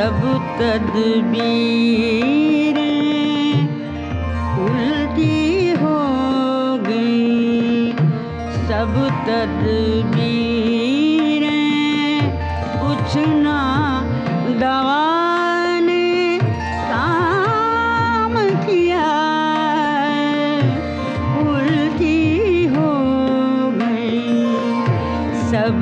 सब तदबीरें उल्टी हो गई, सब तदबीरें कुछ ना दवा ने काम किया, उल्टी हो गई सब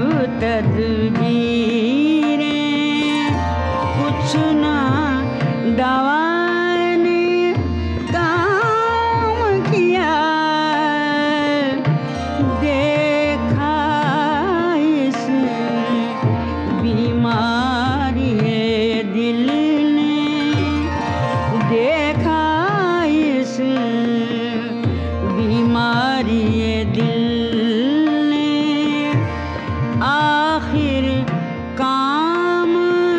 तदबीरें, कुछ ना दवा ने काम किया। देखा इस बीमारी दिल ने, देखा इस बीमारी दिल ने, आखिर काम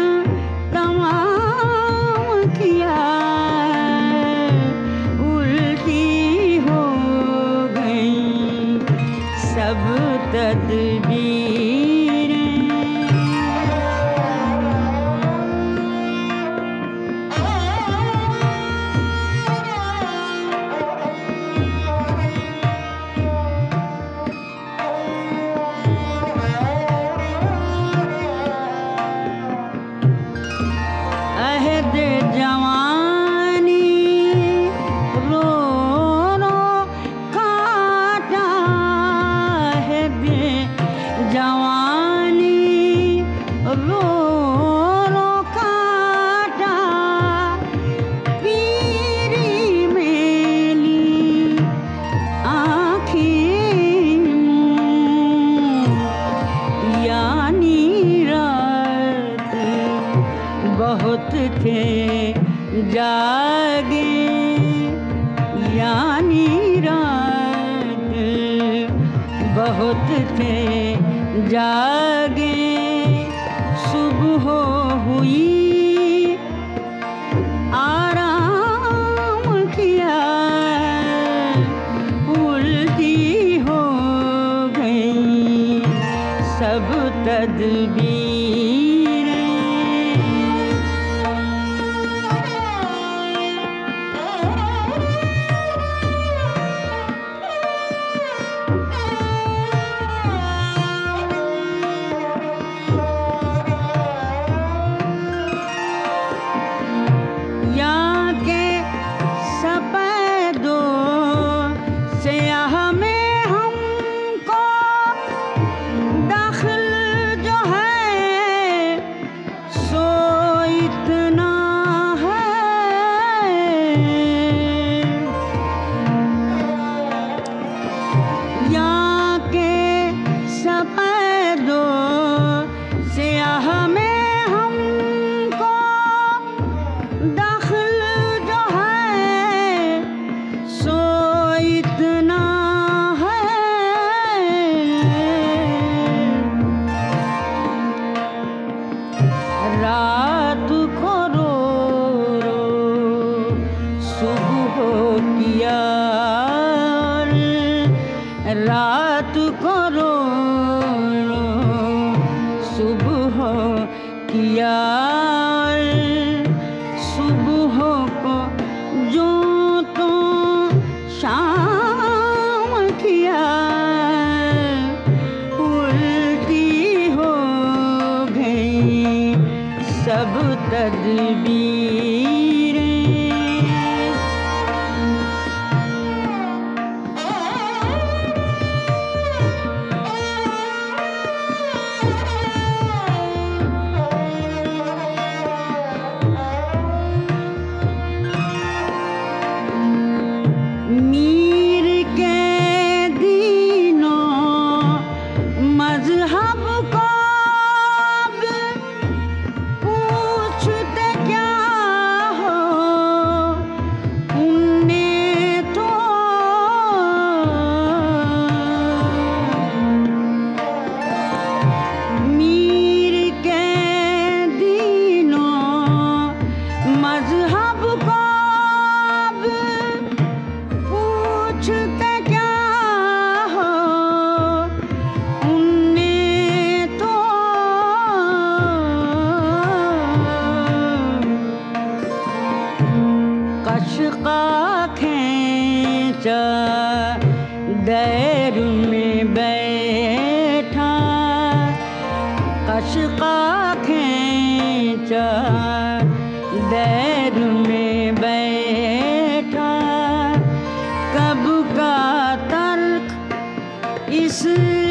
तमाम किया, उल्टी हो गई सब तदबीरें। अहद जवानी रो रो काटा, अहद जवानी रो रो काटा, पीरी मेली आँखें यानी रात बहुत थे जागे, यानी रात बहुत थे जागे, सुबह हुई आराम किया, उल्टी हो गई सब तदबीरें। यहाँ के सफेदों स्याह में हमको दखल जो है सो इतना है, यहाँ के सफेदों स्याह में हमको दखल जो है सो इतना है। रात को रो रो सुबह किया, रात को रो रो सुबह किया, सुबह को जो तो शाम किया, उल्टी हो गई सब तदबीरें। मीर के दीनों मजहब को अब पूछते क्या दैर में बैठा, कशका खींचा दैर में बैठा, कब का तर्क इस